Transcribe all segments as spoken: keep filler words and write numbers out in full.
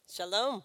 Shalom.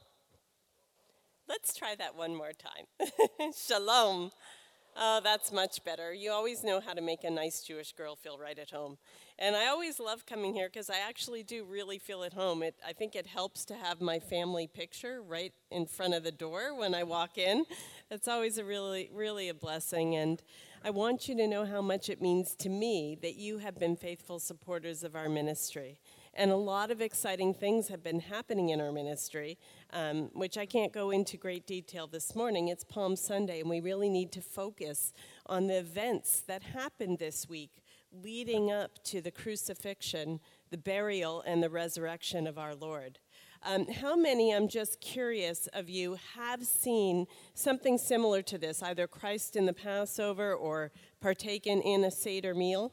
Let's try that one more time. Shalom. Oh, that's much better. You always know how to make a nice Jewish girl feel right at home. And I always love coming here because I actually do really feel at home. It, I think it helps to have my family picture right in front of the door when I walk in. That's always a really, really a blessing. And I want you to know how much it means to me that you have been faithful supporters of our ministry. And a lot of exciting things have been happening in our ministry, um, which I can't go into great detail this morning. It's Palm Sunday, and we really need to focus on the events that happened this week leading up to the crucifixion, the burial, and the resurrection of our Lord. Um, how many, I'm just curious of you, have seen something similar to this, either Christ in the Passover or partaken in a Seder meal?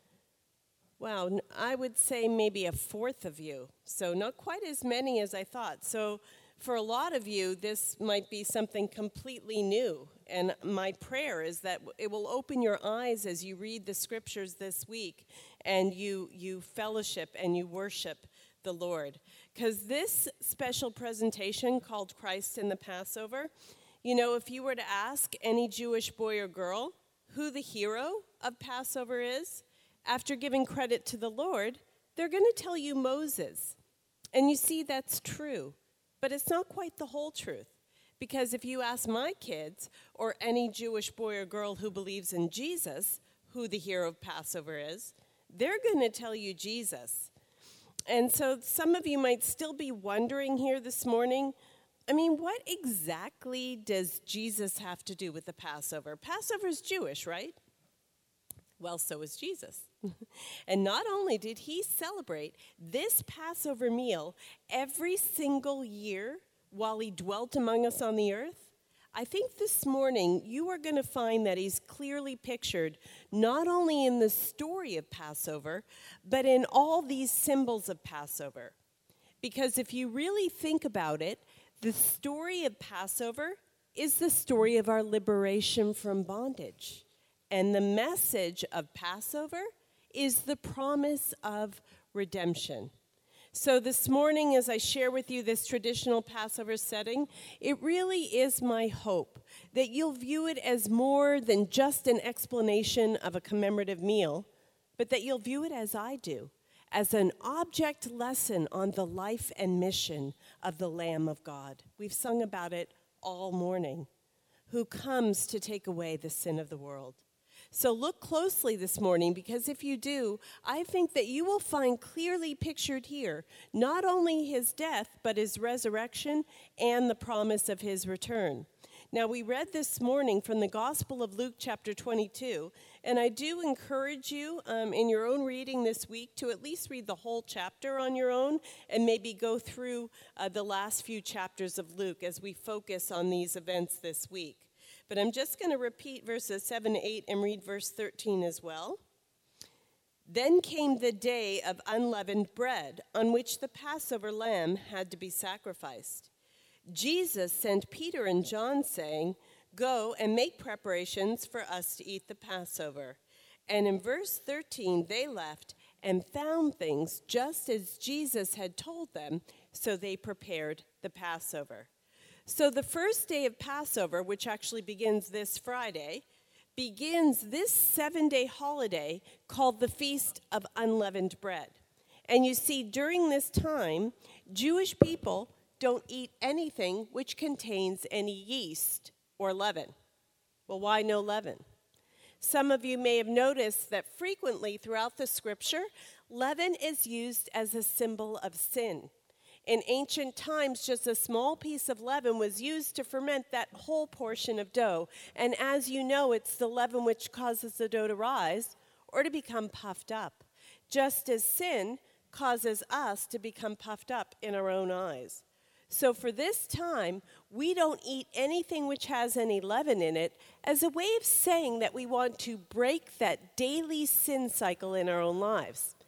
Wow, I would say maybe a fourth of you, so not quite as many as I thought. So for a lot of you, this might be something completely new, and my prayer is that it will open your eyes as you read the scriptures this week, and you, you fellowship and you worship the Lord. Because this special presentation called Christ in the Passover, you know, if you were to ask any Jewish boy or girl who the hero of Passover is, after giving credit to the Lord, they're going to tell you Moses. And you see, that's true. But it's not quite the whole truth. Because if you ask my kids, or any Jewish boy or girl who believes in Jesus, who the hero of Passover is, they're going to tell you Jesus. And so some of you might still be wondering here this morning, I mean, what exactly does Jesus have to do with the Passover? Passover is Jewish, right? Well, so is Jesus. And not only did he celebrate this Passover meal every single year while he dwelt among us on the earth, I think this morning you are going to find that he's clearly pictured not only in the story of Passover, but in all these symbols of Passover. Because if you really think about it, the story of Passover is the story of our liberation from bondage. And the message of Passover is the promise of redemption. So this morning, as I share with you this traditional Passover setting, it really is my hope that you'll view it as more than just an explanation of a commemorative meal, but that you'll view it as I do, as an object lesson on the life and mission of the Lamb of God. We've sung about it all morning, who comes to take away the sin of the world. So look closely this morning, because if you do, I think that you will find clearly pictured here not only his death, but his resurrection and the promise of his return. Now, we read this morning from the Gospel of Luke chapter twenty-two, and I do encourage you um, in your own reading this week to at least read the whole chapter on your own and maybe go through uh, the last few chapters of Luke as we focus on these events this week. But I'm just going to repeat verses seven to eight and read verse thirteen as well. Then came the day of unleavened bread, on which the Passover lamb had to be sacrificed. Jesus sent Peter and John, saying, "Go and make preparations for us to eat the Passover." And in verse thirteen, they left and found things just as Jesus had told them, so they prepared the Passover. So the first day of Passover, which actually begins this Friday, begins this seven-day holiday called the Feast of Unleavened Bread. And you see, during this time, Jewish people don't eat anything which contains any yeast or leaven. Well, why no leaven? Some of you may have noticed that frequently throughout the scripture, leaven is used as a symbol of sin. In ancient times, just a small piece of leaven was used to ferment that whole portion of dough. And as you know, it's the leaven which causes the dough to rise or to become puffed up, just as sin causes us to become puffed up in our own eyes. So for this time, we don't eat anything which has any leaven in it as a way of saying that we want to break that daily sin cycle in our own lives.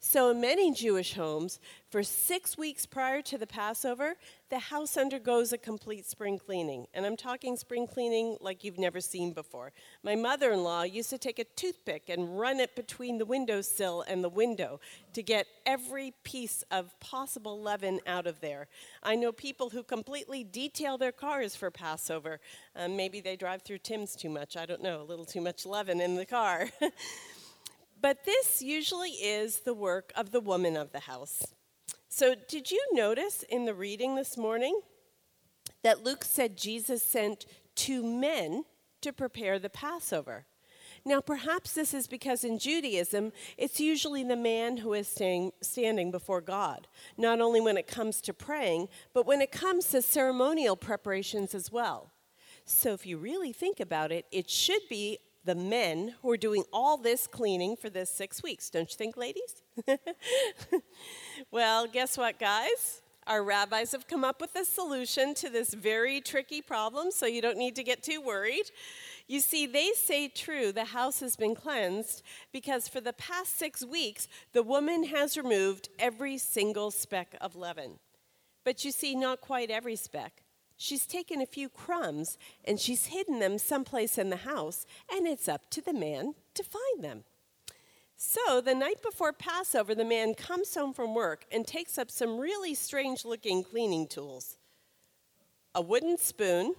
So in many Jewish homes, for six weeks prior to the Passover, the house undergoes a complete spring cleaning. And I'm talking spring cleaning like you've never seen before. My mother-in-law used to take a toothpick and run it between the windowsill and the window to get every piece of possible leaven out of there. I know people who completely detail their cars for Passover. Um, maybe they drive through Tim's too much. I don't know, a little too much leaven in the car. But this usually is the work of the woman of the house. So did you notice in the reading this morning that Luke said Jesus sent two men to prepare the Passover? Now, perhaps this is because in Judaism, it's usually the man who is staying, standing before God, not only when it comes to praying, but when it comes to ceremonial preparations as well. So if you really think about it, it should be the men who are doing all this cleaning for this six weeks. Don't you think, ladies? Well, guess what, guys? Our rabbis have come up with a solution to this very tricky problem, so you don't need to get too worried. You see, they say true, the house has been cleansed because for the past six weeks, the woman has removed every single speck of leaven. But you see, not quite every speck. She's taken a few crumbs and she's hidden them someplace in the house, and it's up to the man to find them. So the night before Passover, the man comes home from work and takes up some really strange-looking cleaning tools. A wooden spoon,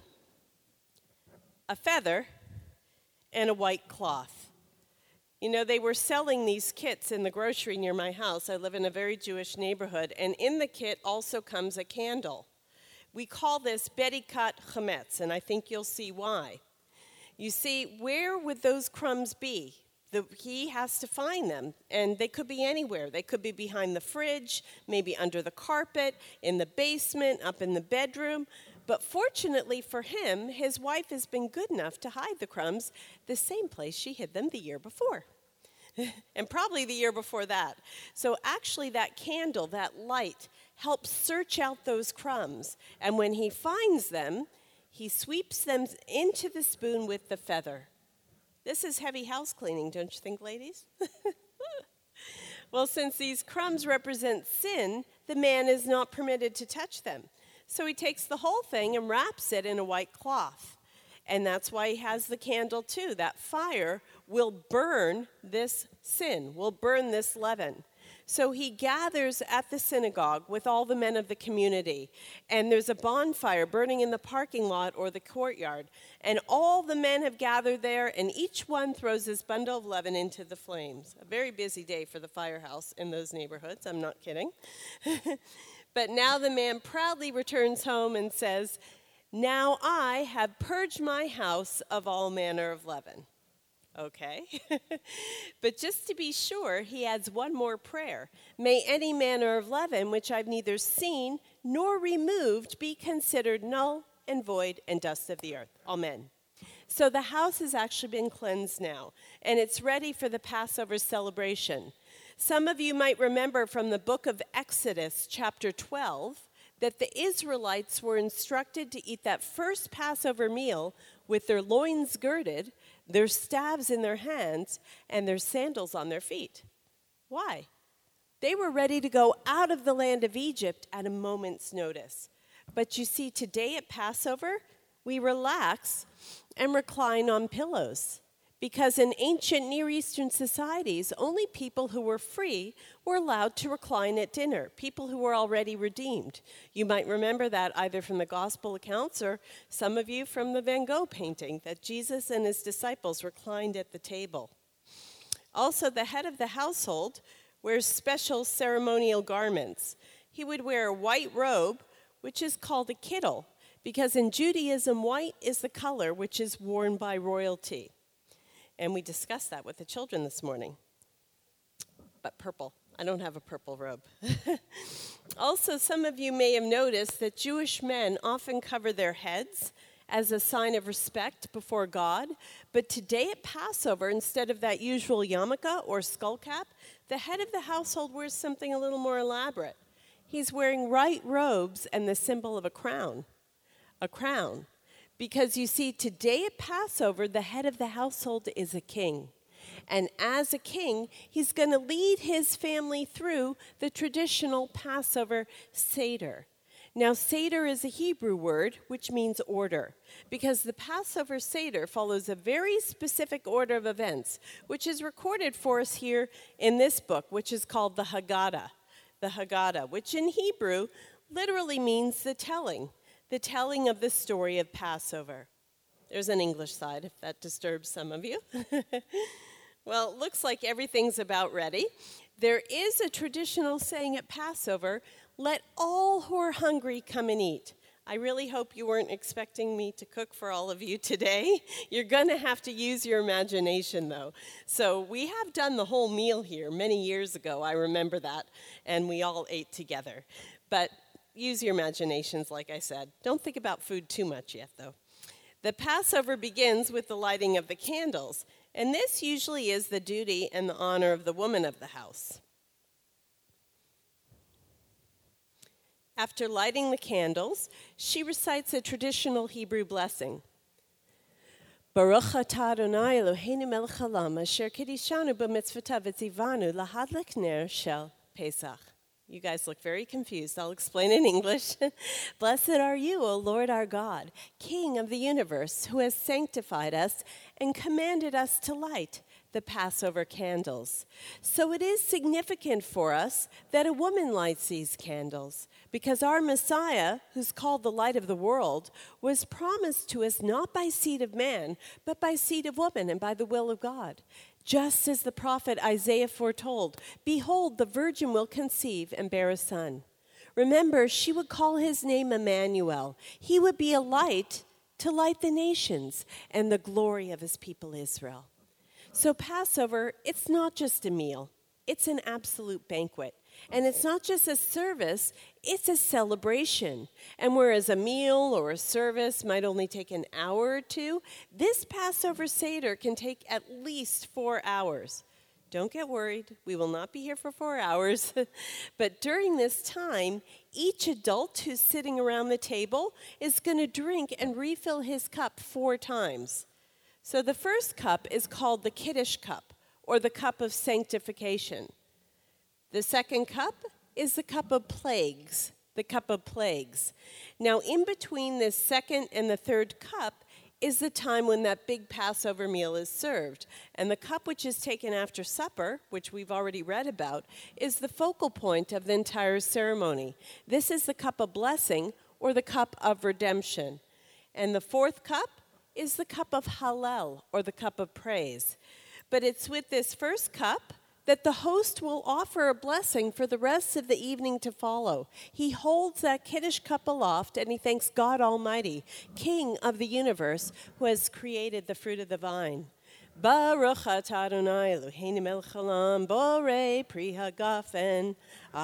a feather, and a white cloth. You know, they were selling these kits in the grocery near my house. I live in a very Jewish neighborhood, and in the kit also comes a candle. We call this Bedikat Chametz, and I think you'll see why. You see, where would those crumbs be? The, he has to find them, and they could be anywhere. They could be behind the fridge, maybe under the carpet, in the basement, up in the bedroom. But fortunately for him, his wife has been good enough to hide the crumbs the same place she hid them the year before. And probably the year before that. So actually that candle, that light, helps search out those crumbs. And when he finds them, he sweeps them into the spoon with the feather. This is heavy house cleaning, don't you think, ladies? Well, since these crumbs represent sin, the man is not permitted to touch them. So he takes the whole thing and wraps it in a white cloth. And that's why he has the candle too. That fire will burn this sin, will burn this leaven. So he gathers at the synagogue with all the men of the community. And there's a bonfire burning in the parking lot or the courtyard. And all the men have gathered there, and each one throws his bundle of leaven into the flames. A very busy day for the firehouse in those neighborhoods, I'm not kidding. But now the man proudly returns home and says, "Now I have purged my house of all manner of leaven." Okay. But just to be sure, he adds one more prayer. "May any manner of leaven which I've neither seen nor removed be considered null and void and dust of the earth. Amen." So the house has actually been cleansed now, and it's ready for the Passover celebration. Some of you might remember from the book of Exodus, chapter twelve, that the Israelites were instructed to eat that first Passover meal with their loins girded, their staves in their hands, and their sandals on their feet. Why? They were ready to go out of the land of Egypt at a moment's notice. But you see, today at Passover, we relax and recline on pillows. Because in ancient Near Eastern societies, only people who were free were allowed to recline at dinner, people who were already redeemed. You might remember that either from the gospel accounts or some of you from the Van Gogh painting, that Jesus and his disciples reclined at the table. Also, the head of the household wears special ceremonial garments. He would wear a white robe, which is called a kittel, because in Judaism, white is the color which is worn by royalty. And we discussed that with the children this morning. But purple. I don't have a purple robe. Also, some of you may have noticed that Jewish men often cover their heads as a sign of respect before God. But today at Passover, instead of that usual yarmulke or skull cap, the head of the household wears something a little more elaborate. He's wearing white robes and the symbol of a crown. A crown. Because you see, today at Passover, the head of the household is a king. And as a king, he's going to lead his family through the traditional Passover Seder. Now, Seder is a Hebrew word, which means order, because the Passover Seder follows a very specific order of events, which is recorded for us here in this book, which is called the Haggadah. The Haggadah, which in Hebrew literally means the telling, the telling of the story of Passover. There's an English side, if that disturbs some of you. Well, it looks like everything's about ready. There is a traditional saying at Passover, "Let all who are hungry come and eat." I really hope you weren't expecting me to cook for all of you today. You're going to have to use your imagination, though. So we have done the whole meal here many years ago. I remember that, and we all ate together. But use your imaginations, like I said. Don't think about food too much yet, though. The Passover begins with the lighting of the candles, and this usually is the duty and the honor of the woman of the house. After lighting the candles, she recites a traditional Hebrew blessing. Baruch atah Adonai Eloheinu melech haolam, asher kiddushanu b'mitzvotav v'tzivanu lahadlik ner shel Pesach. You guys look very confused. I'll explain in English. Blessed are you, O Lord our God, King of the universe, who has sanctified us and commanded us to light the Passover candles. So it is significant for us that a woman lights these candles, because our Messiah, who's called the light of the world, was promised to us not by seed of man, but by seed of woman and by the will of God. Just as the prophet Isaiah foretold, "Behold, the virgin will conceive and bear a son." Remember, she would call his name Emmanuel. He would be a light to light the nations and the glory of his people Israel. So Passover, it's not just a meal. It's an absolute banquet. And it's not just a service, it's a celebration. And whereas a meal or a service might only take an hour or two, this Passover Seder can take at least four hours. Don't get worried, we will not be here for four hours. But during this time, each adult who's sitting around the table is going to drink and refill his cup four times. So the first cup is called the Kiddush cup, or the cup of sanctification. The second cup is the cup of plagues, the cup of plagues. Now, in between this second and the third cup is the time when that big Passover meal is served. And the cup which is taken after supper, which we've already read about, is the focal point of the entire ceremony. This is the cup of blessing, or the cup of redemption. And the fourth cup is the cup of Hallel, or the cup of praise. But it's with this first cup that the host will offer a blessing for the rest of the evening to follow. He holds that Kiddush cup aloft, and he thanks God Almighty, King of the universe, who has created the fruit of the vine. Baruch atah Adonai Eloheinu melech haolam, borei pri hagafen.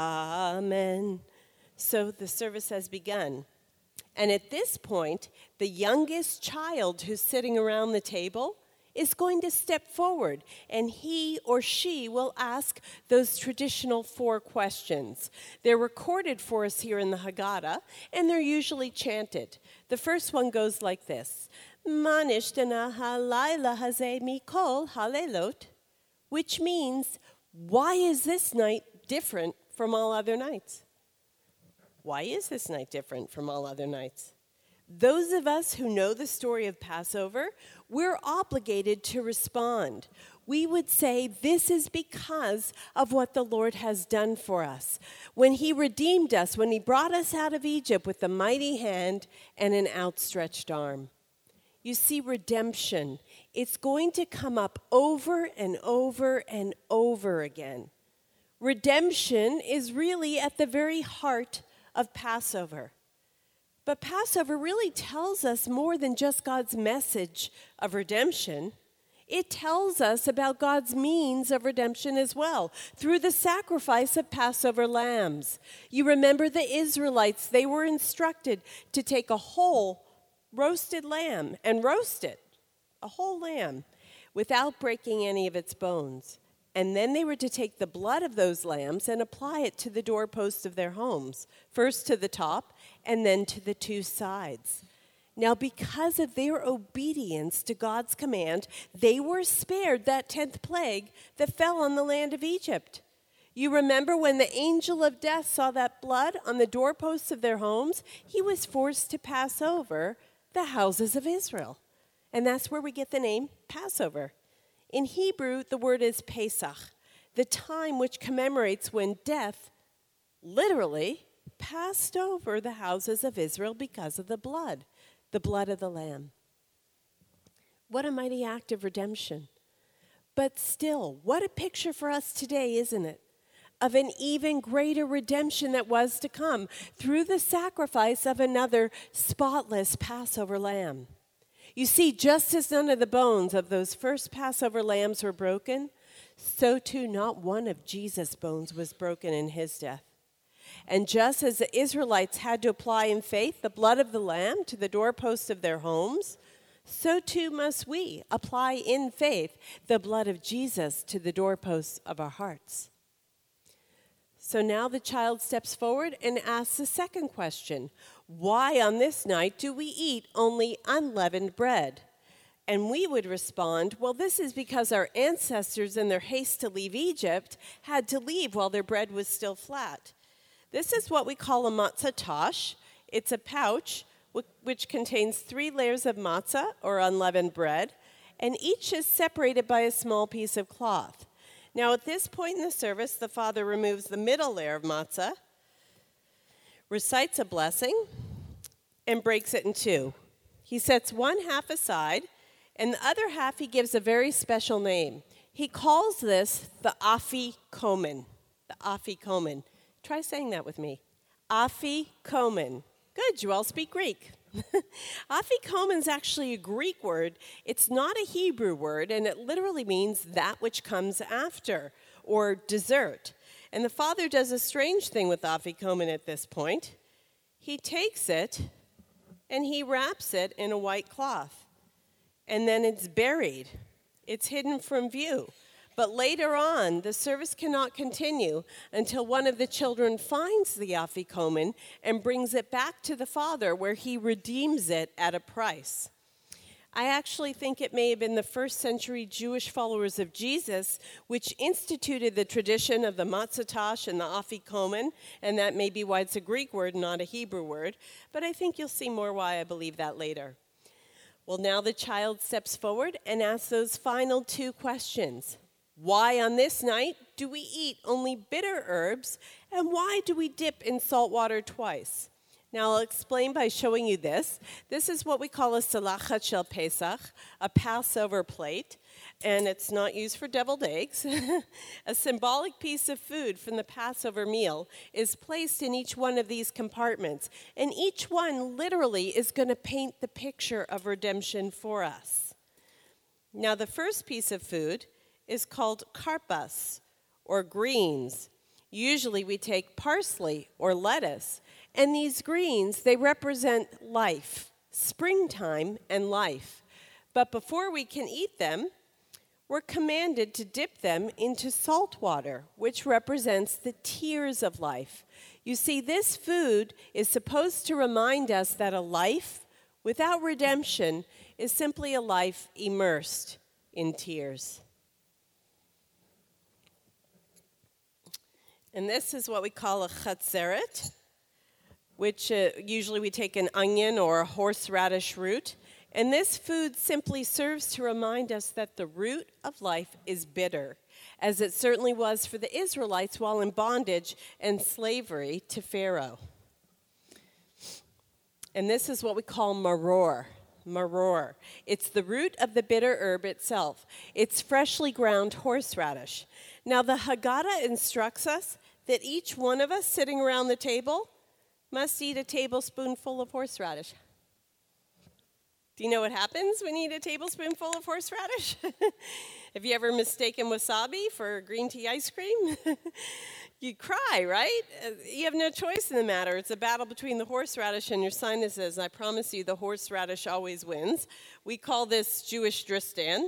Amen. So the service has begun. And at this point, the youngest child who's sitting around the table is going to step forward, and he or she will ask those traditional four questions. They're recorded for us here in the Haggadah, and they're usually chanted. The first one goes like this: Ma nishtana halayla hazeh mikol halelot, which means, why is this night different from all other nights? Why is this night different from all other nights? Those of us who know the story of Passover, we're obligated to respond. We would say this is because of what the Lord has done for us. When he redeemed us, when he brought us out of Egypt with a mighty hand and an outstretched arm. You see, redemption, it's going to come up over and over and over again. Redemption is really at the very heart of Passover. But Passover really tells us more than just God's message of redemption. It tells us about God's means of redemption as well, through the sacrifice of Passover lambs. You remember the Israelites, they were instructed to take a whole roasted lamb and roast it, a whole lamb, without breaking any of its bones. And then they were to take the blood of those lambs and apply it to the doorposts of their homes, first to the top and then to the two sides. Now, because of their obedience to God's command, they were spared that tenth plague that fell on the land of Egypt. You remember when the angel of death saw that blood on the doorposts of their homes, he was forced to pass over the houses of Israel. And that's where we get the name Passover. In Hebrew, the word is Pesach, the time which commemorates when death literally passed over the houses of Israel because of the blood, the blood of the Lamb. What a mighty act of redemption. But still, what a picture for us today, isn't it? Of an even greater redemption that was to come through the sacrifice of another spotless Passover lamb. You see, just as none of the bones of those first Passover lambs were broken, so too not one of Jesus' bones was broken in his death. And just as the Israelites had to apply in faith the blood of the lamb to the doorposts of their homes, so too must we apply in faith the blood of Jesus to the doorposts of our hearts. So now the child steps forward and asks the second question. Why on this night do we eat only unleavened bread? And we would respond, well, this is because our ancestors in their haste to leave Egypt had to leave while their bread was still flat. This is what we call a matzah tash. It's a pouch which contains three layers of matzah, or unleavened bread, and each is separated by a small piece of cloth. Now, at this point in the service, the father removes the middle layer of matzah, recites a blessing, and breaks it in two. He sets one half aside, and the other half he gives a very special name. He calls this the afikomen. The afikomen. Try saying that with me. Afikomen. Good, you all speak Greek. Afikomen is actually a Greek word. It's not a Hebrew word, and it literally means that which comes after, or dessert. And the father does a strange thing with afikomen at this point. He takes it, and he wraps it in a white cloth. And then it's buried. It's hidden from view. But later on, the service cannot continue until one of the children finds the afikomen and brings it back to the father, where he redeems it at a price. I actually think it may have been the first century Jewish followers of Jesus which instituted the tradition of the matzah tash and the afikomen, and that may be why it's a Greek word, not a Hebrew word. But I think you'll see more why I believe that later. Well, now the child steps forward and asks those final two questions. Why on this night do we eat only bitter herbs, and why do we dip in salt water twice? Now I'll explain by showing you this. This is what we call a salachat shel Pesach, a Passover plate, and it's not used for deviled eggs. A symbolic piece of food from the Passover meal is placed in each one of these compartments, and each one literally is going to paint the picture of redemption for us. Now the first piece of food is called karpas, or greens. Usually we take parsley or lettuce, and these greens, they represent life, springtime and life. But before we can eat them, we're commanded to dip them into salt water, which represents the tears of life. You see, this food is supposed to remind us that a life without redemption is simply a life immersed in tears. And this is what we call a chatzeret, which uh, usually we take an onion or a horseradish root. And this food simply serves to remind us that the root of life is bitter, as it certainly was for the Israelites while in bondage and slavery to Pharaoh. And this is what we call maror. Maror. It's the root of the bitter herb itself. It's freshly ground horseradish. Now, the Haggadah instructs us that each one of us sitting around the table must eat a tablespoonful of horseradish. Do you know what happens when you eat a tablespoonful of horseradish? Have you ever mistaken wasabi for green tea ice cream? You cry, right? You have no choice in the matter. It's a battle between the horseradish and your sinuses, and I promise you the horseradish always wins. We call this Jewish dristan.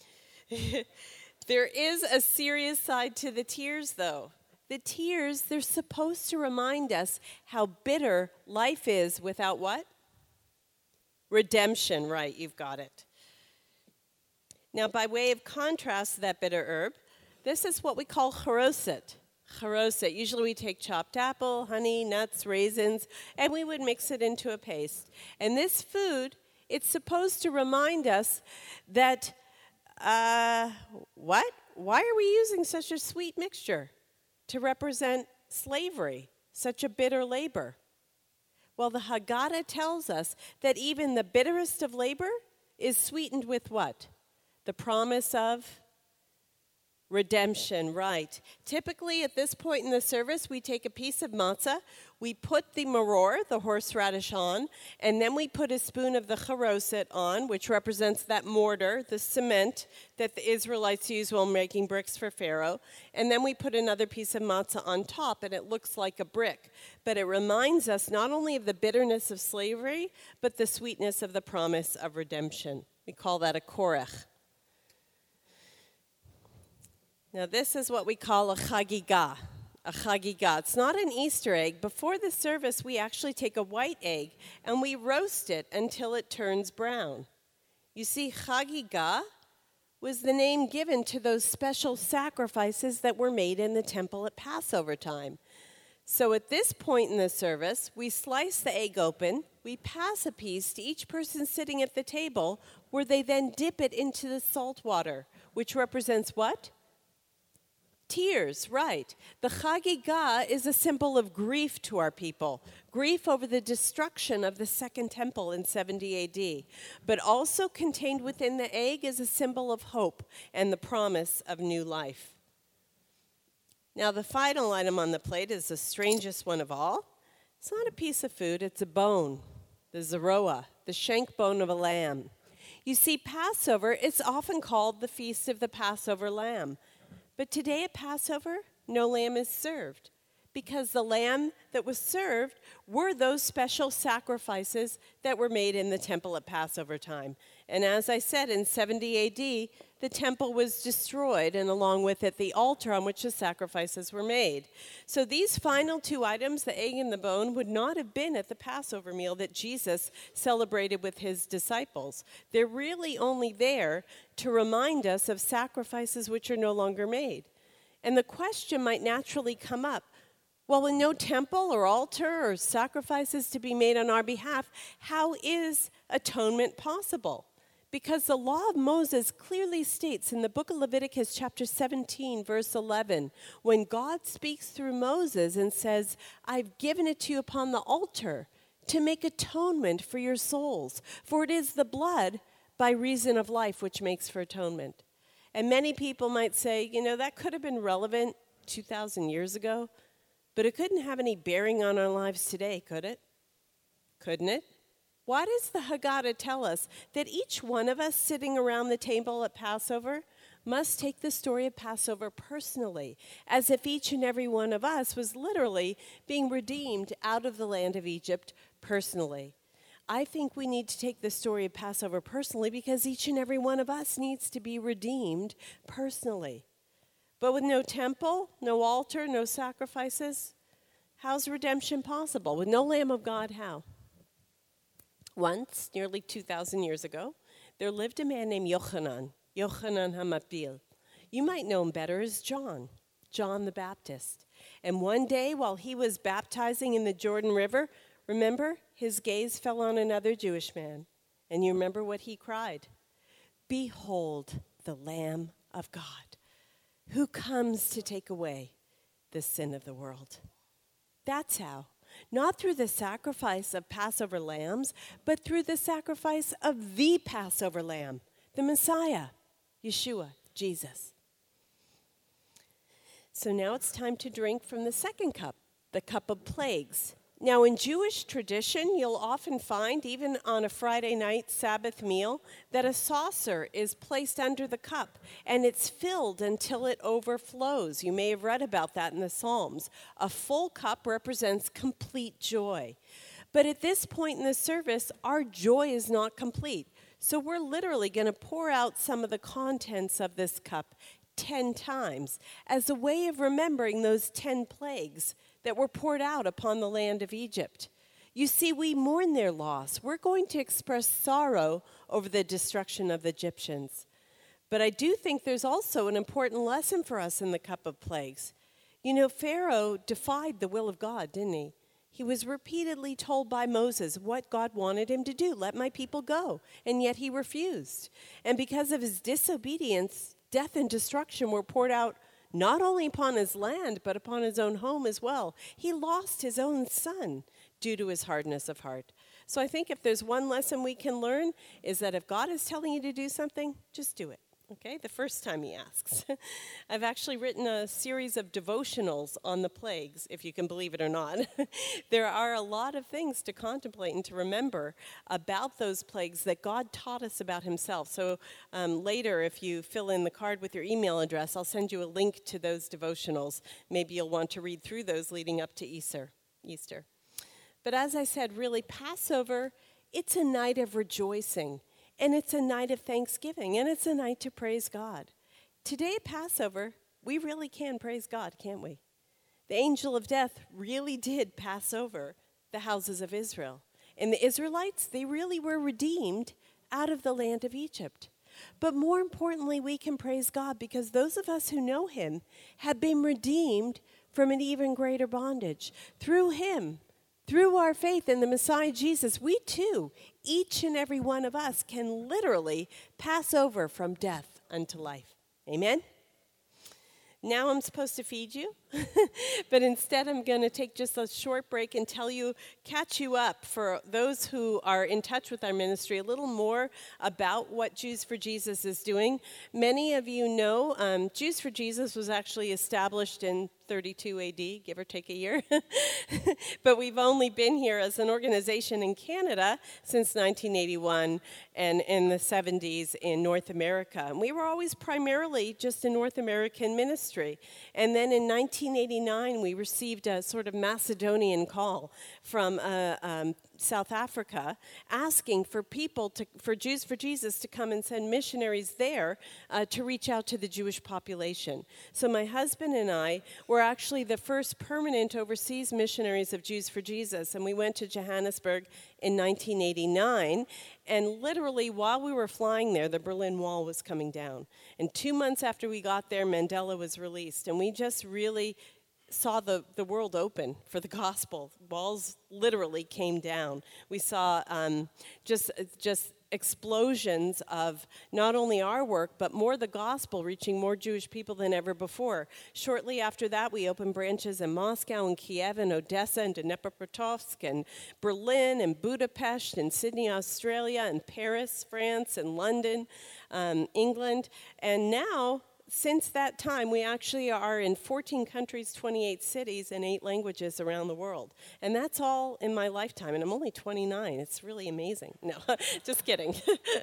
There is a serious side to the tears, though. The tears, they're supposed to remind us how bitter life is without what? Redemption, right, you've got it. Now, by way of contrast to that bitter herb, this is what we call charoset. Charoset. Usually we take chopped apple, honey, nuts, raisins, and we would mix it into a paste. And this food, it's supposed to remind us that, uh, what? Why are we using such a sweet mixture to represent slavery, such a bitter labor? Well, the Haggadah tells us that even the bitterest of labor is sweetened with what? The promise of redemption, right. Typically, at this point in the service, we take a piece of matzah, we put the maror, the horseradish, on, and then we put a spoon of the charoset on, which represents that mortar, the cement that the Israelites used while making bricks for Pharaoh. And then we put another piece of matzah on top, and it looks like a brick. But it reminds us not only of the bitterness of slavery, but the sweetness of the promise of redemption. We call that a korech. Now, this is what we call a chagigah, a chagigah. It's not an Easter egg. Before the service, we actually take a white egg and we roast it until it turns brown. You see, chagigah was the name given to those special sacrifices that were made in the temple at Passover time. So at this point in the service, we slice the egg open, we pass a piece to each person sitting at the table, where they then dip it into the salt water, which represents what? Tears, right. The Chagigah is a symbol of grief to our people, grief over the destruction of the Second Temple in seventy A D. But also contained within the egg is a symbol of hope and the promise of new life. Now, the final item on the plate is the strangest one of all. It's not a piece of food, it's a bone, the zeroah, the shank bone of a lamb. You see, Passover is often called the Feast of the Passover Lamb. But today at Passover, no lamb is served, because the lamb that was served were those special sacrifices that were made in the temple at Passover time. And as I said, in seventy A D, the temple was destroyed, and along with it, the altar on which the sacrifices were made. So these final two items, the egg and the bone, would not have been at the Passover meal that Jesus celebrated with his disciples. They're really only there to remind us of sacrifices which are no longer made. And the question might naturally come up, well, with no temple or altar or sacrifices to be made on our behalf, how is atonement possible? Because the law of Moses clearly states in the book of Leviticus chapter seventeen, verse eleven, when God speaks through Moses and says, I've given it to you upon the altar to make atonement for your souls, for it is the blood by reason of life which makes for atonement. And many people might say, you know, that could have been relevant two thousand years ago, but it couldn't have any bearing on our lives today, could it? Couldn't it? Why does the Haggadah tell us that each one of us sitting around the table at Passover must take the story of Passover personally, as if each and every one of us was literally being redeemed out of the land of Egypt personally? I think we need to take the story of Passover personally because each and every one of us needs to be redeemed personally. But with no temple, no altar, no sacrifices, how's redemption possible? With no Lamb of God, how? Once, nearly two thousand years ago, there lived a man named Yochanan, Yochanan HaMatbil. You might know him better as John, John the Baptist. And one day, while he was baptizing in the Jordan River, remember, his gaze fell on another Jewish man. And you remember what he cried? Behold the Lamb of God, who comes to take away the sin of the world. That's how. Not through the sacrifice of Passover lambs, but through the sacrifice of the Passover lamb, the Messiah, Yeshua, Jesus. So now it's time to drink from the second cup, the cup of plagues. Now, in Jewish tradition, you'll often find, even on a Friday night Sabbath meal, that a saucer is placed under the cup, and it's filled until it overflows. You may have read about that in the Psalms. A full cup represents complete joy. But at this point in the service, our joy is not complete. So we're literally going to pour out some of the contents of this cup ten times as a way of remembering those ten plagues that were poured out upon the land of Egypt. You see, we mourn their loss. We're going to express sorrow over the destruction of the Egyptians. But I do think there's also an important lesson for us in the cup of plagues. You know, Pharaoh defied the will of God, didn't he? He was repeatedly told by Moses what God wanted him to do, let my people go, and yet he refused. And because of his disobedience, death and destruction were poured out not only upon his land, but upon his own home as well. He lost his own son due to his hardness of heart. So I think if there's one lesson we can learn is that if God is telling you to do something, just do it. Okay, the first time he asks. I've actually written a series of devotionals on the plagues, if you can believe it or not. There are a lot of things to contemplate and to remember about those plagues that God taught us about himself. So um, later, if you fill in the card with your email address, I'll send you a link to those devotionals. Maybe you'll want to read through those leading up to Easter. Easter. But as I said, really, Passover, it's a night of rejoicing. And it's a night of thanksgiving, and it's a night to praise God. Today, Passover, we really can praise God, can't we? The angel of death really did pass over the houses of Israel. And the Israelites, they really were redeemed out of the land of Egypt. But more importantly, we can praise God because those of us who know him have been redeemed from an even greater bondage. Through him, through our faith in the Messiah Jesus, we too, each and every one of us, can literally pass over from death unto life. Amen? Now I'm supposed to feed you, but instead I'm going to take just a short break and tell you, catch you up for those who are in touch with our ministry, a little more about what Jews for Jesus is doing. Many of you know um, Jews for Jesus was actually established in thirty-two A D, give or take a year. But we've only been here as an organization in Canada since nineteen eighty-one and in the seventies in North America. And we were always primarily just a North American ministry. And then in nineteen eighty-nine, we received a sort of Macedonian call from uh, um, South Africa asking for people, to, for Jews for Jesus to come and send missionaries there uh, to reach out to the Jewish population. So my husband and I were actually the first permanent overseas missionaries of Jews for Jesus, and we went to Johannesburg in nineteen eighty-nine, and literally while we were flying there, the Berlin Wall was coming down. And two months after we got there, Mandela was released, and we just really saw the, the world open for the gospel. Walls literally came down. We saw um, just just explosions of not only our work, but more the gospel reaching more Jewish people than ever before. Shortly after that, we opened branches in Moscow and Kiev and Odessa and Dnipropetrovsk and Berlin and Budapest and Sydney, Australia and Paris, France and London, um, England. And now, since that time, we actually are in fourteen countries, twenty-eight cities, and eight languages around the world. And that's all in my lifetime, and I'm only twenty-nine. It's really amazing. No, just kidding.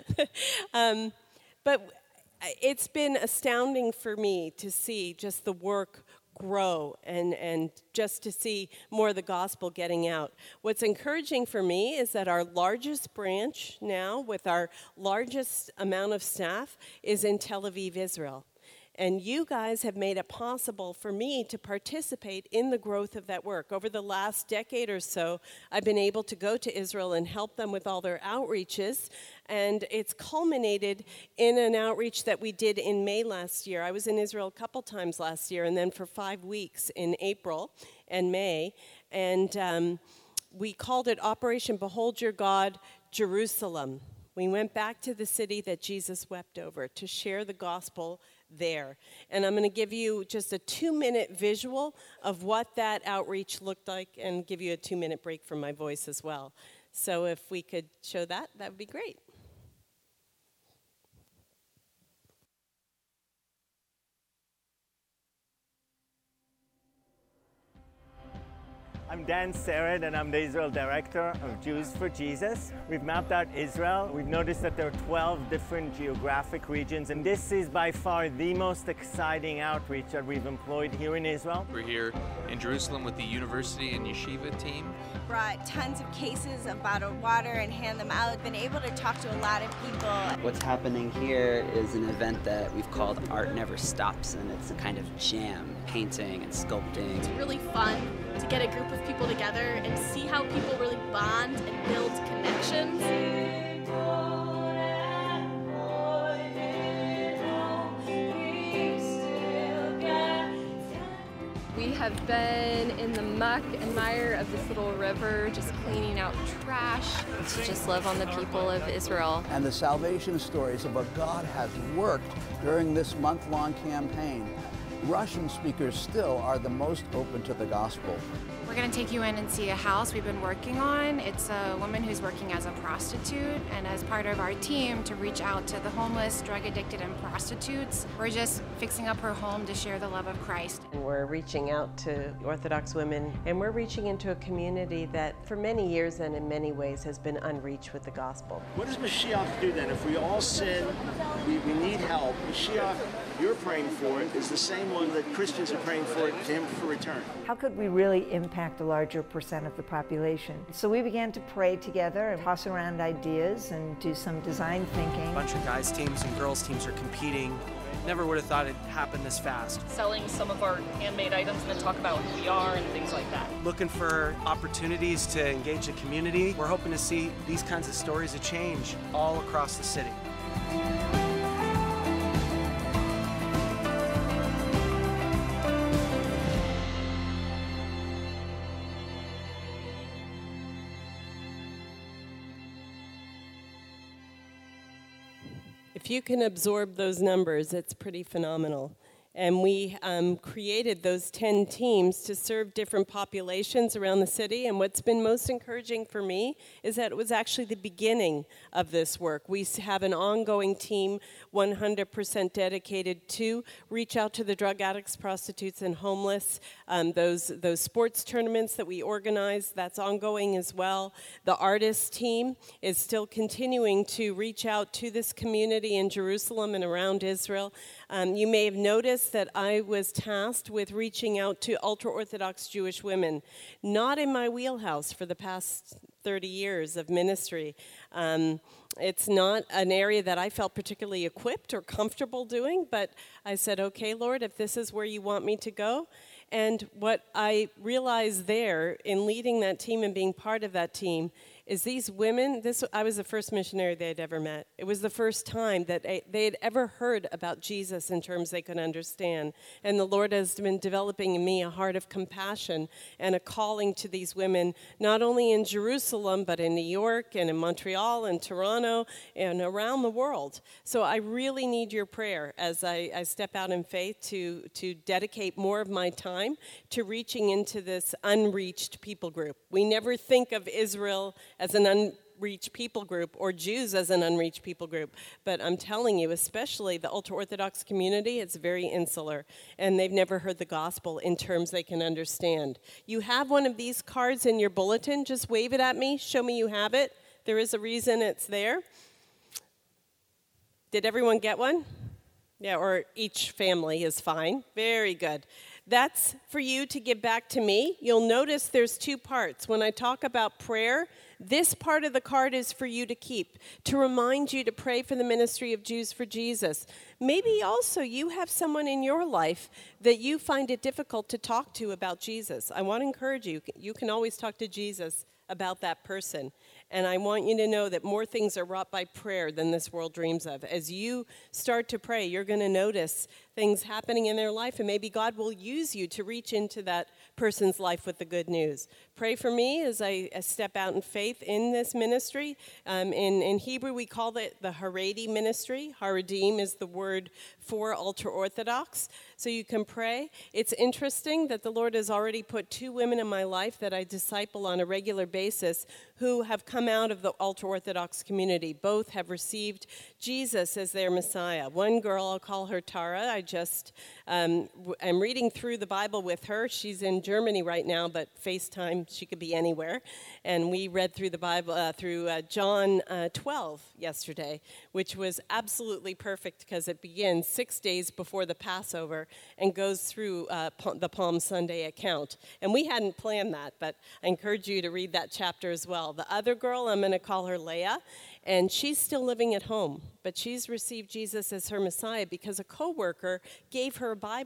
um, but it's been astounding for me to see just the work grow and, and just to see more of the gospel getting out. What's encouraging for me is that our largest branch now, with our largest amount of staff, is in Tel Aviv, Israel. And you guys have made it possible for me to participate in the growth of that work. Over the last decade or so, I've been able to go to Israel and help them with all their outreaches. And it's culminated in an outreach that we did in May last year. I was in Israel a couple times last year, and then for five weeks in April and May. And um, we called it Operation Behold Your God, Jerusalem. We went back to the city that Jesus wept over to share the gospel there. And I'm going to give you just a two-minute visual of what that outreach looked like and give you a two-minute break from my voice as well. So if we could show that, that would be great. I'm Dan Sered, and I'm the Israel Director of Jews for Jesus. We've mapped out Israel. We've noticed that there are twelve different geographic regions, and this is by far the most exciting outreach that we've employed here in Israel. We're here in Jerusalem with the university and yeshiva team. Brought tons of cases of bottled water and hand them out. Been able to talk to a lot of people. What's happening here is an event that we've called Art Never Stops, and it's a kind of jam, painting and sculpting. It's really fun. to get a group of people together and see how people really bond and build connections. We have been in the muck and mire of this little river, just cleaning out trash to just love on the people of Israel. And the salvation stories of what God has worked during this month-long campaign. Russian speakers still are the most open to the gospel. We're going to take you in and see a house we've been working on. It's a woman who's working as a prostitute, and as part of our team to reach out to the homeless, drug addicted, and prostitutes. We're just fixing up her home to share the love of Christ. And we're reaching out to Orthodox women, and we're reaching into a community that for many years and in many ways has been unreached with the gospel. What does Mashiach do then? If we all sin, we, we need help, Mashiach, you're praying for it, is the same one that Christians are praying for him for return. How could we really impact a larger percent of the population? So we began to pray together and toss around ideas and do some design thinking. A bunch of guys teams and girls teams are competing. Never would have thought it'd happen this fast. Selling some of our handmade items and then talk about who we are and things like that. Looking for opportunities to engage the community. We're hoping to see these kinds of stories of change all across the city. If you can absorb those numbers, it's pretty phenomenal. And we um, created those ten teams to serve different populations around the city. And what's been most encouraging for me is that it was actually the beginning of this work. We have an ongoing team, one hundred percent dedicated to reach out to the drug addicts, prostitutes, and homeless. Um, those, those sports tournaments that we organize, that's ongoing as well. The artists team is still continuing to reach out to this community in Jerusalem and around Israel. Um, you may have noticed that I was tasked with reaching out to ultra-Orthodox Jewish women, not in my wheelhouse for the past thirty years of ministry. Um, it's not an area that I felt particularly equipped or comfortable doing, but I said, okay, Lord, if this is where you want me to go. And what I realized there in leading that team and being part of that team is these women, this I was the first missionary they had ever met. It was the first time that they had ever heard about Jesus in terms they could understand. And the Lord has been developing in me a heart of compassion and a calling to these women, not only in Jerusalem, but in New York and in Montreal and Toronto and around the world. So I really need your prayer as I, I step out in faith to, to dedicate more of my time to reaching into this unreached people group. We never think of Israel as an unreached people group or Jews as an unreached people group. But I'm telling you, especially the ultra-Orthodox community, it's very insular. And they've never heard the gospel in terms they can understand. You have one of these cards in your bulletin. Just wave it at me. Show me you have it. There is a reason it's there. Did everyone get one? Yeah, or each family is fine. Very good. That's for you to give back to me. You'll notice there's two parts. When I talk about prayer, this part of the card is for you to keep, to remind you to pray for the ministry of Jews for Jesus. Maybe also you have someone in your life that you find it difficult to talk to about Jesus. I want to encourage you. You can always talk to Jesus about that person. And I want you to know that more things are wrought by prayer than this world dreams of. As you start to pray, you're going to notice things happening in their life, and maybe God will use you to reach into that person's life with the good news. Pray for me as I, I step out in faith in this ministry. Um, in, in Hebrew, we call it the Haredi ministry. Haredim is the word for ultra-Orthodox. So you can pray. It's interesting that the Lord has already put two women in my life that I disciple on a regular basis who have come out of the ultra-Orthodox community. Both have received Jesus as their Messiah. One girl, I'll call her Tara. I just um, am reading through the Bible with her. She's in Germany right now, but FaceTime, she could be anywhere. And we read through the Bible, uh, through uh, John uh, twelve yesterday, which was absolutely perfect because it begins six days before the Passover and goes through uh, the Palm Sunday account. And we hadn't planned that, but I encourage you to read that chapter as well. The other girl, I'm going to call her Leah, and she's still living at home, but she's received Jesus as her Messiah because a coworker gave her a Bible.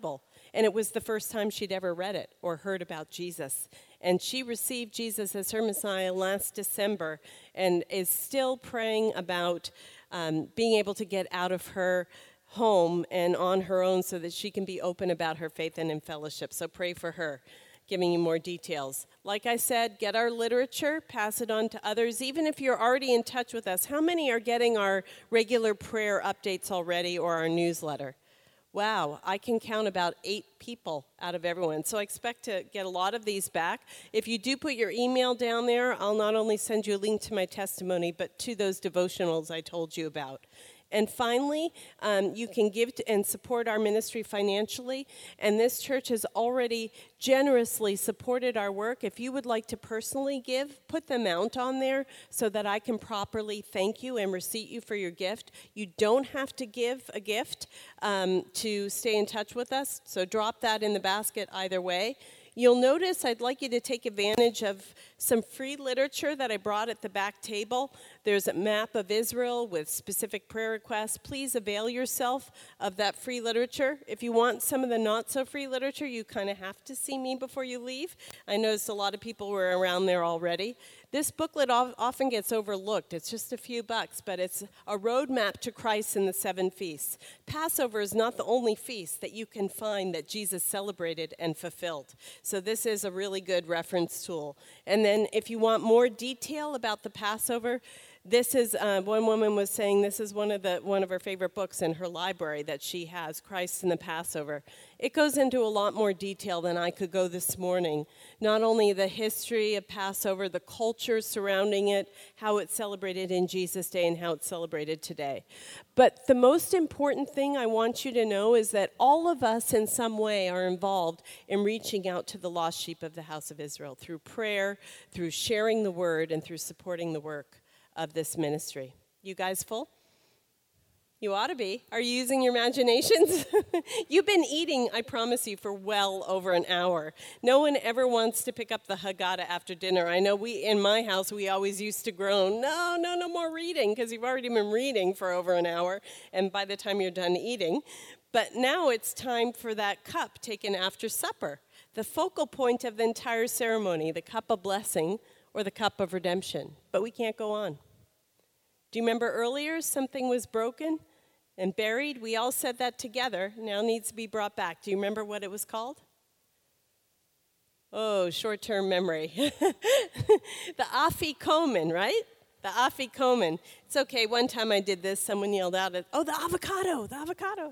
And it was the first time she'd ever read it or heard about Jesus. And she received Jesus as her Messiah last December and is still praying about um, being able to get out of her home and on her own so that she can be open about her faith and in fellowship. So pray for her, giving you more details. Like I said, get our literature, pass it on to others. Even if you're already in touch with us, how many are getting our regular prayer updates already or our newsletter? Wow, I can count about eight people out of everyone. So I expect to get a lot of these back. If you do put your email down there, I'll not only send you a link to my testimony, but to those devotionals I told you about. And finally, um, you can give to and support our ministry financially. And this church has already generously supported our work. If you would like to personally give, put the amount on there so that I can properly thank you and receipt you for your gift. You don't have to give a gift um, to stay in touch with us, so drop that in the basket either way. You'll notice I'd like you to take advantage of some free literature that I brought at the back table. There's a map of Israel with specific prayer requests. Please avail yourself of that free literature. If you want some of the not-so-free literature, you kind of have to see me before you leave. I noticed a lot of people were around there already. This booklet often gets overlooked. It's just a few bucks, but it's a roadmap to Christ in the seven feasts. Passover is not the only feast that you can find that Jesus celebrated and fulfilled. So this is a really good reference tool. And then if you want more detail about the Passover, this is, uh, one woman was saying this is one of the one of her favorite books in her library that she has, Christ and the Passover. It goes into a lot more detail than I could go this morning. Not only the history of Passover, the culture surrounding it, how it's celebrated in Jesus' day and how it's celebrated today. But the most important thing I want you to know is that all of us in some way are involved in reaching out to the lost sheep of the house of Israel through prayer, through sharing the word, and through supporting the work of this ministry. You guys full? You ought to be. Are you using your imaginations? You've been eating, I promise you, for well over an hour. No one ever wants to pick up the Haggadah after dinner. I know we, in my house, we always used to groan, no, no, no more reading, because you've already been reading for over an hour, and by the time you're done eating. But now it's time for that cup taken after supper, the focal point of the entire ceremony, the cup of blessing or the cup of redemption. But we can't go on. Do you remember earlier something was broken and buried? We all said that together. Now needs to be brought back. Do you remember what it was called? Oh, short-term memory. The afikomen, right? The afikomen. It's okay. One time I did this. Someone yelled out, oh, the avocado, the avocado.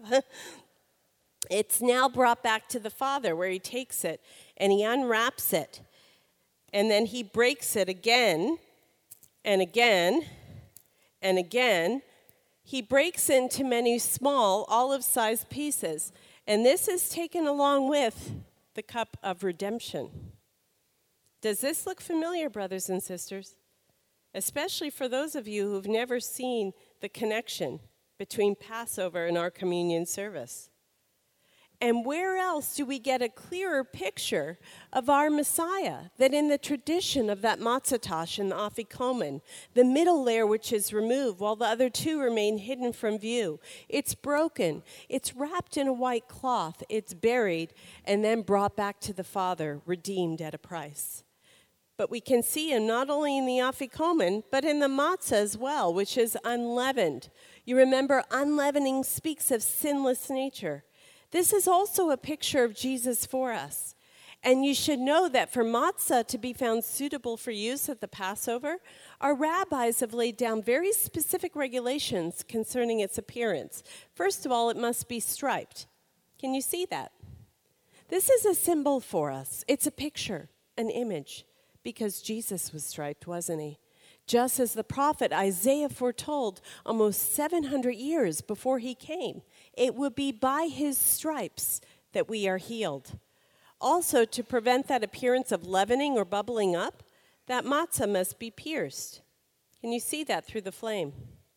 It's now brought back to the Father where he takes it and he unwraps it. And then he breaks it again and again and again. He breaks into many small olive-sized pieces. And this is taken along with the cup of redemption. Does this look familiar, brothers and sisters? Especially for those of you who've never seen the connection between Passover and our communion service. And where else do we get a clearer picture of our Messiah than in the tradition of that matzah and the afikomen, the middle layer which is removed while the other two remain hidden from view? It's broken, it's wrapped in a white cloth, it's buried, and then brought back to the Father, redeemed at a price. But we can see him not only in the afikomen, but in the matzah as well, which is unleavened. You remember, unleavening speaks of sinless nature. This is also a picture of Jesus for us. And you should know that for matzah to be found suitable for use at the Passover, our rabbis have laid down very specific regulations concerning its appearance. First of all, it must be striped. Can you see that? This is a symbol for us. It's a picture, an image, because Jesus was striped, wasn't he? Just as the prophet Isaiah foretold almost seven hundred years before he came. It would be by his stripes that we are healed. Also, to prevent that appearance of leavening or bubbling up, that matzah must be pierced. Can you see that through the flame?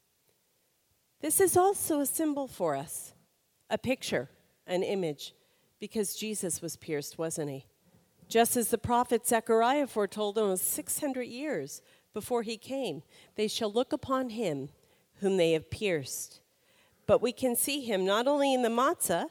This is also a symbol for us, a picture, an image, because Jesus was pierced, wasn't he? Just as the prophet Zechariah foretold almost six hundred years before he came, they shall look upon him whom they have pierced. But we can see him not only in the matzah,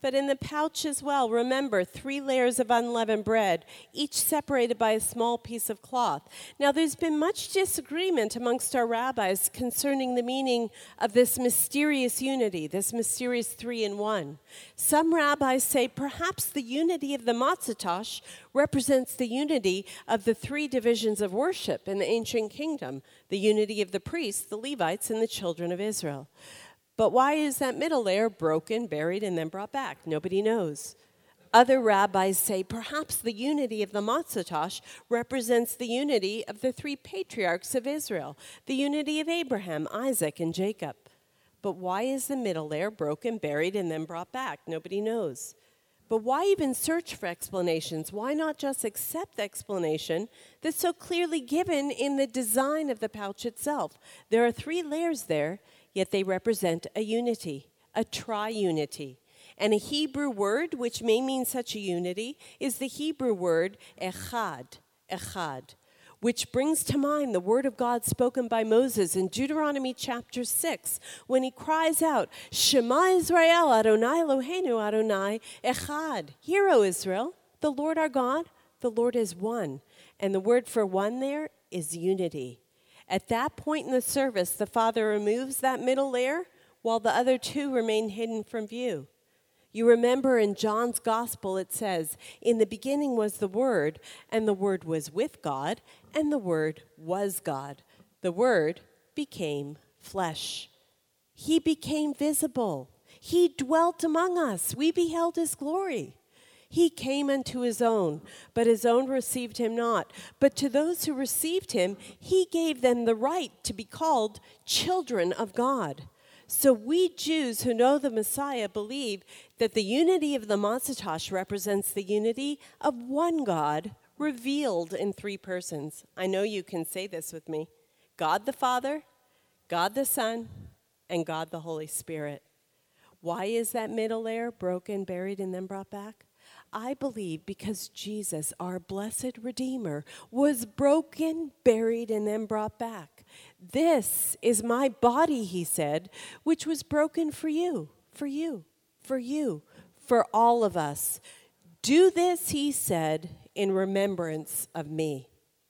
but in the pouch as well, remember, three layers of unleavened bread, each separated by a small piece of cloth. Now, there's been much disagreement amongst our rabbis concerning the meaning of this mysterious unity, this mysterious three in one. Some rabbis say perhaps the unity of the matzah represents the unity of the three divisions of worship in the ancient kingdom, the unity of the priests, the Levites, and the children of Israel. But why is that middle layer broken, buried, and then brought back? Nobody knows. Other rabbis say perhaps the unity of the matzah represents the unity of the three patriarchs of Israel, the unity of Abraham, Isaac, and Jacob. But why is the middle layer broken, buried, and then brought back? Nobody knows. But why even search for explanations? Why not just accept the explanation that's so clearly given in the design of the pouch itself? There are three layers there, yet they represent a unity, a tri-unity. And a Hebrew word, which may mean such a unity, is the Hebrew word echad, echad, which brings to mind the word of God spoken by Moses in Deuteronomy chapter six, when he cries out, Shema Israel, Adonai Eloheinu, Adonai echad. Hear, O Israel, the Lord our God, the Lord is one. And the word for one there is unity. At that point in the service, the Father removes that middle layer while the other two remain hidden from view. You remember in John's Gospel it says, in the beginning was the Word, and the Word was with God, and the Word was God. The Word became flesh. He became visible. He dwelt among us. We beheld his glory. He came unto his own, but his own received him not. But to those who received him, he gave them the right to be called children of God. So we Jews who know the Messiah believe that the unity of the matzah represents the unity of one God revealed in three persons. I know you can say this with me. God the Father, God the Son, and God the Holy Spirit. Why is that middle layer broken, buried, and then brought back? I believe because Jesus, our blessed Redeemer, was broken, buried, and then brought back. This is my body, he said, which was broken for you, for you, for you, for all of us. Do this, he said, in remembrance of me.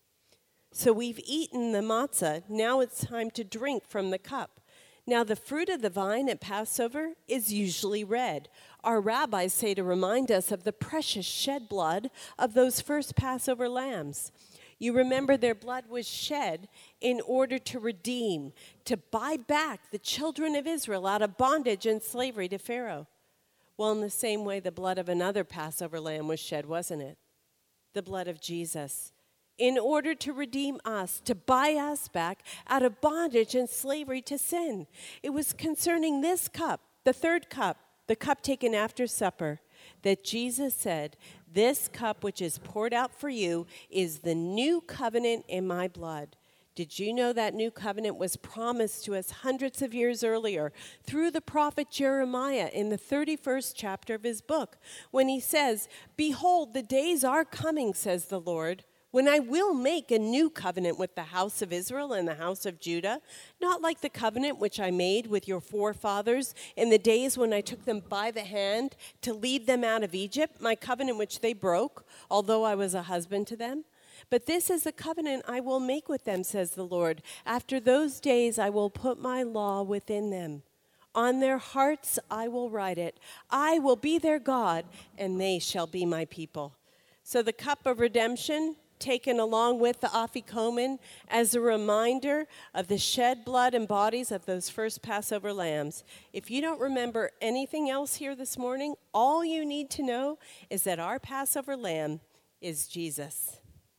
So we've eaten the matzah. Now it's time to drink from the cup. Now, the fruit of the vine at Passover is usually red. Our rabbis say to remind us of the precious shed blood of those first Passover lambs. You remember their blood was shed in order to redeem, to buy back the children of Israel out of bondage and slavery to Pharaoh. Well, in the same way, the blood of another Passover lamb was shed, wasn't it? The blood of Jesus. In order to redeem us, to buy us back out of bondage and slavery to sin. It was concerning this cup, the third cup, the cup taken after supper, that Jesus said, this cup which is poured out for you is the new covenant in my blood. Did you know that new covenant was promised to us hundreds of years earlier through the prophet Jeremiah in the thirty-first chapter of his book, when he says, behold, the days are coming, says the Lord, when I will make a new covenant with the house of Israel and the house of Judah, not like the covenant which I made with your forefathers in the days when I took them by the hand to lead them out of Egypt, my covenant which they broke, although I was a husband to them. But this is the covenant I will make with them, says the Lord. After those days I will put my law within them. On their hearts I will write it. I will be their God, and they shall be my people. So the cup of redemption, taken along with the afikomen as a reminder of the shed blood and bodies of those first Passover lambs. If you don't remember anything else here this morning, all you need to know is that our Passover lamb is Jesus.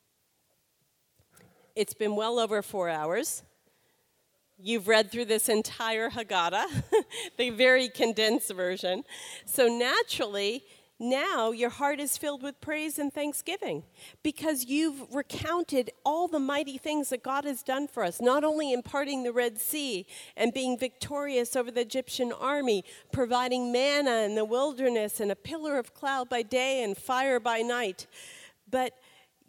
It's been well over four hours. You've read through this entire Haggadah, the very condensed version. So naturally, now your heart is filled with praise and thanksgiving because you've recounted all the mighty things that God has done for us, not only in parting the Red Sea and being victorious over the Egyptian army, providing manna in the wilderness and a pillar of cloud by day and fire by night, but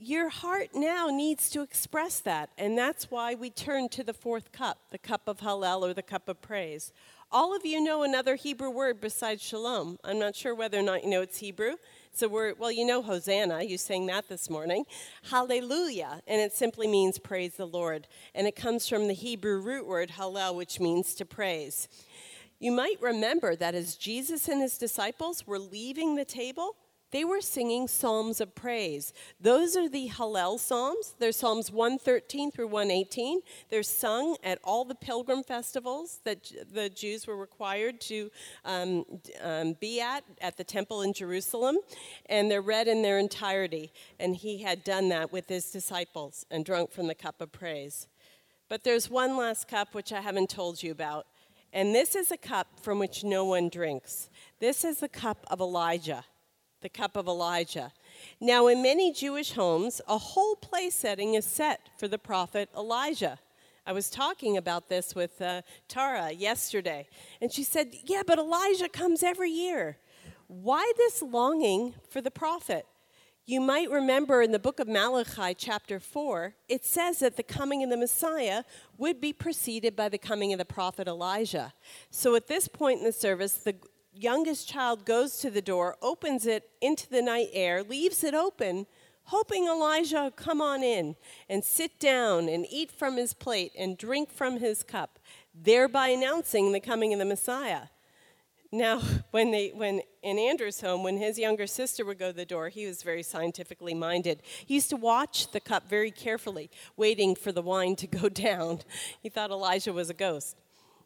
your heart now needs to express that, and that's why we turn to the fourth cup, the cup of Hallel or the cup of praise. All of you know another Hebrew word besides shalom. I'm not sure whether or not you know it's Hebrew. It's a word, well, you know Hosanna. You sang that this morning. Hallelujah, and it simply means praise the Lord. And it comes from the Hebrew root word Hallel, which means to praise. You might remember that as Jesus and his disciples were leaving the table, they were singing psalms of praise. Those are the Hallel psalms. They're Psalms one thirteen through one eighteen. They're sung at all the pilgrim festivals that the Jews were required to um, um, be at, at the temple in Jerusalem. And they're read in their entirety. And he had done that with his disciples and drunk from the cup of praise. But there's one last cup which I haven't told you about. And this is a cup from which no one drinks. This is the cup of Elijah. The cup of Elijah. Now, in many Jewish homes, a whole place setting is set for the prophet Elijah. I was talking about this with uh, Tara yesterday, and she said, yeah, but Elijah comes every year. Why this longing for the prophet? You might remember in the book of Malachi, chapter four, it says that the coming of the Messiah would be preceded by the coming of the prophet Elijah. So at this point in the service, the youngest child goes to the door, opens it into the night air, leaves it open, hoping Elijah will come on in and sit down and eat from his plate and drink from his cup, thereby announcing the coming of the Messiah. Now, when they, when in Andrew's home, when his younger sister would go to the door, he was very scientifically minded. He used to watch the cup very carefully, waiting for the wine to go down. He thought Elijah was a ghost.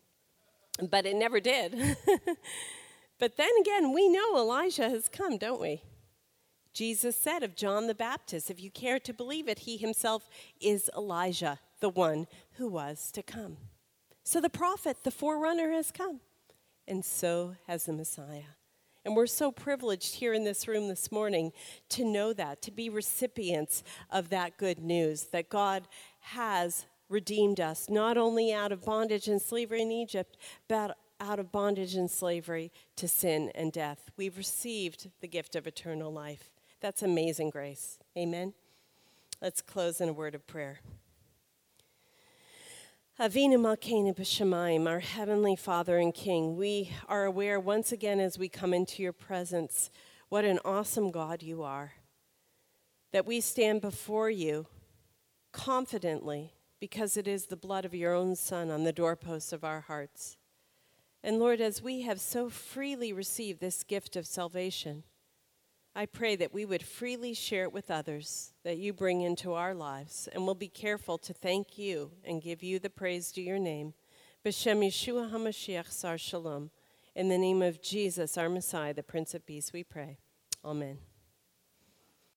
But it never did. But then again, we know Elijah has come, don't we? Jesus said of John the Baptist, if you care to believe it, he himself is Elijah, the one who was to come. So the prophet, the forerunner, has come, and so has the Messiah. And we're so privileged here in this room this morning to know that, to be recipients of that good news, that God has redeemed us, not only out of bondage and slavery in Egypt, but out of bondage and slavery to sin and death. We've received the gift of eternal life. That's amazing grace. Amen. Let's close in a word of prayer. Avinu Malkeinu b'Shamayim, our heavenly Father and King, we are aware once again as we come into your presence what an awesome God you are, that we stand before you confidently because it is the blood of your own Son on the doorposts of our hearts. And Lord, as we have so freely received this gift of salvation, I pray that we would freely share it with others that you bring into our lives, and we'll be careful to thank you and give you the praise to your name. B'Shem Yeshua HaMashiach Sar Shalom. In the name of Jesus, our Messiah, the Prince of Peace, we pray. Amen.